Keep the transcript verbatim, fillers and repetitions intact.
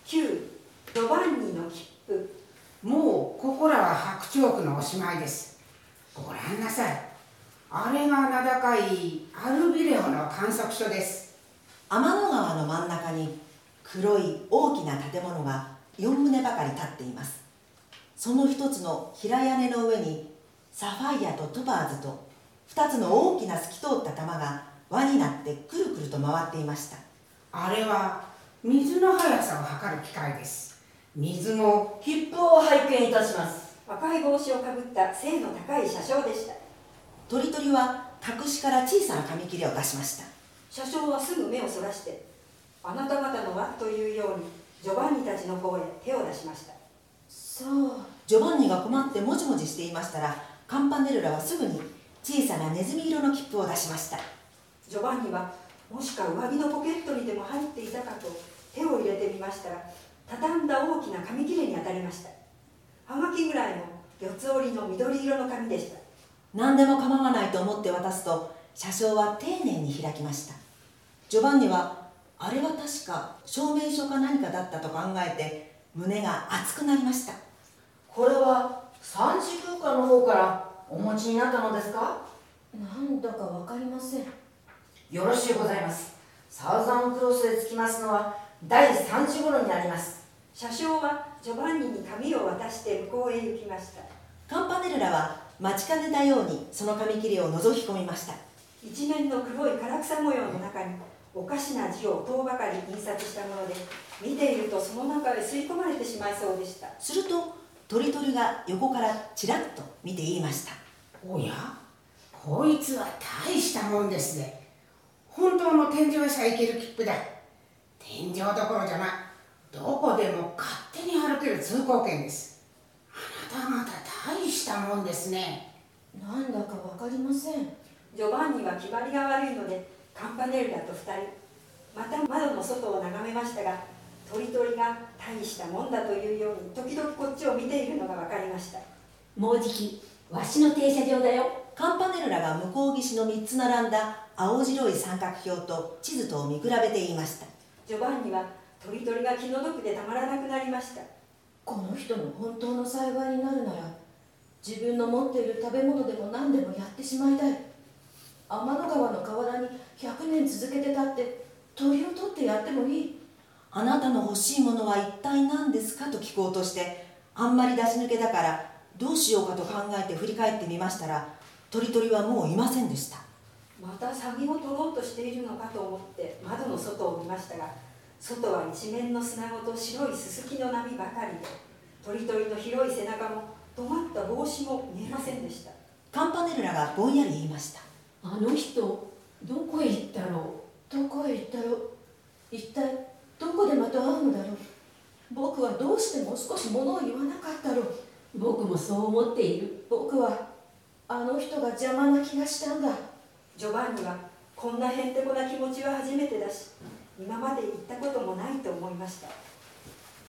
きゅうジョバンニの切符。 もうここらは白鳥区のおしまいです。ご覧なさい。あれが名高いアルビレオの観測所です。 天の川の真ん中に黒い大きな建物がよん棟ばかり建っています。その一つの平屋根の上にサファイアとトパーズと二つの大きな透き通った玉が輪になってくるくると回っていました。 あれは水の速さを測る機械です。水も切符を拝見いたします。 赤い帽子をかぶった背の高い車掌でした。 鳥鳥は隠しから小さな紙切れを出しました。 車掌はすぐ目をそらして、あなた方のはというようにジョバンニたちの方へ手を出しました。 そう、ジョバンニが困ってもじもじしていましたら、カンパネルラはすぐに小さなネズミ色の切符を出しました。 ジョバンニはもしか上着のポケットにでも入っていたかと手を入れてみましたら、畳んだ大きな紙切れに当たりました。はがきぐらいの四つ折りの緑色の紙でした。 何でも構わないと思って渡すと、車掌は丁寧に開きました。ジョバンニはあれは確か証明書か何かだったと考えて胸が熱くなりました。 これは三次空間の方からお持ちになったのですか？ なんだかわかりません。 よろしゅうございます。サウザンクロスへ着きますのはだいさんじ頃になります。 車掌はジョバンニに紙を渡して向こうへ行きました。 カンパネルラは待ちかねたようにその紙切れを覗き込みました。 一面の黒い唐草模様の中におかしな字を遠ばかり印刷したもので、見ているとその中へ吸い込まれてしまいそうでした。 すると鳥鳥が横からちらっと見て言いました。 おや、こいつは大したもんですね。本当の天井へさえ行ける切符だ。天井どころじゃない、どこでも勝手に歩ける通行券です。あなた方大したもんですね。 なんだかわかりません。 ジョバンニは決まりが悪いので、カンパネルラと二人また窓の外を眺めましたが、鳥鳥が大したもんだというように時々こっちを見ているのが分かりました。 もうじきわしの停車場だよ。 カンパネルラが向こう岸の三つ並んだ青白い三角標と地図とを見比べて言いました。 ジョバンニは鳥鳥が気の毒でたまらなくなりました。 この人の本当の幸いになるなら、自分の持っている食べ物でも何でもやってしまいたい。天の川の河原にひゃくねん続けて立って鳥を取ってやってもいい。 あなたの欲しいものは一体何ですかと聞こうとして、あんまり出し抜けだからどうしようかと考えて振り返ってみましたら、鳥鳥はもういませんでした。 またサギを取ろうとしているのかと思って窓の外を見ましたが、外は一面の砂ごと白いすすきの波ばかりで、鳥鳥の広い背中も止まった帽子も見えませんでした。 カンパネルラがぼんやり言いました。 あの人どこへ行ったろどこへ行ったろう。一体どこでまた会うのだろう。僕はどうしても少し物を言わなかったろう。 う。僕もそう思っている。 僕はあの人が邪魔な気がしたんだ。 ジョバンニはこんなへんてこな気持ちは初めてだし、今まで言ったこともないと思いました。